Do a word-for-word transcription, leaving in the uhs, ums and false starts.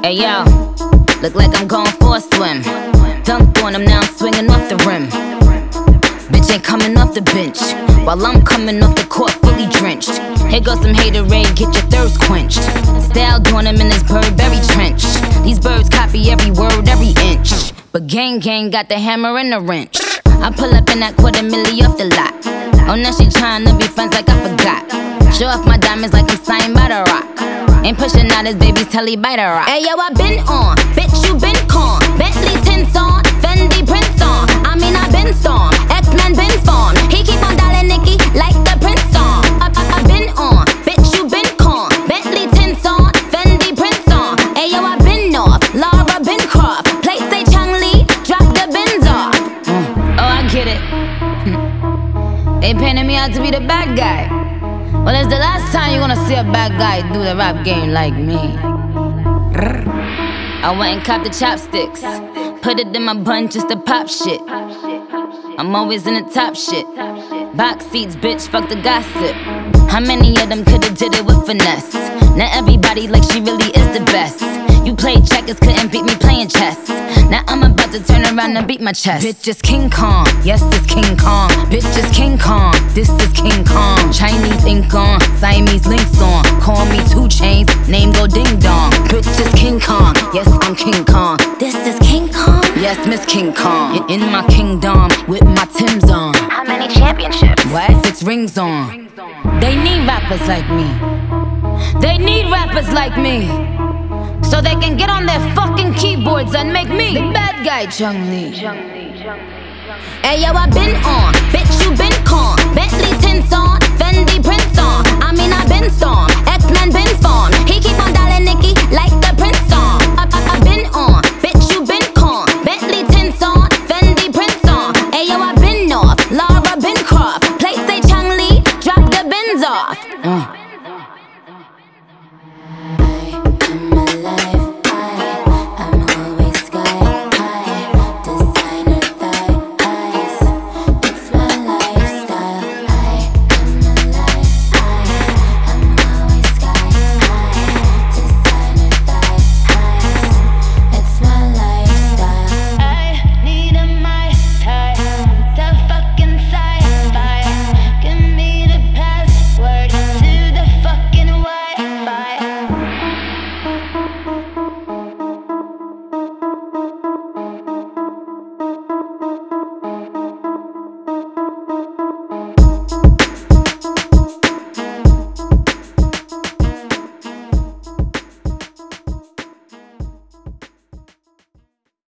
Hey yo, look like I'm going for a swim. Dunked on him, now I'm swinging off the rim. Bitch ain't coming off the bench, while I'm coming off the court fully drenched. Here goes some haterade, get your thirst quenched. Style doing him in this Burberry trench. These birds copy every word, every inch. But gang gang got the hammer and the wrench. I pull up in that quarter milli off the lot. Oh, now she tryna be friends like I forgot. Show off my diamonds like I'm signed by the rock. Ain't pushing out his baby's telly by the rock. Hey yo, I been on, bitch you been con. Bentley tints on, Fendi prints on. I mean I been storm, X-Men been formed. He keep on dialing Nicki like the Prince song. I, I, I been on, bitch you been con. Bentley tints on, Fendi prints on. Hey yo, I been off, Laura been Croft. Play say Chung Lee, drop the bins off. Mm. Oh I get it. They painted me out to be the bad guy. Well, it's the last time you're gonna see a bad guy do the rap game like me. I went and copped the chopsticks, put it in my bun just to pop shit. I'm always in the top shit. Box seats, bitch, fuck the gossip. How many of them could've did it with finesse? Now everybody like she really is the best. You played checkers, couldn't beat me playing chess. Now I'm about to turn around and beat my chest. Bitch is King Kong, yes this King Kong. Bitch is King Kong, this is King Kong. Chinese ink on, Siamese links on. Call me two chains, name go ding dong. Bitch is King Kong, yes I'm King Kong. This is King Kong, yes Miss King Kong. In my kingdom with my Timbs on. How many championships? What? Six rings on. They need rappers like me. They need rappers like me, so they can get on their fucking keyboards and make me the bad guy, Chung Lee. Hey yo, I been on,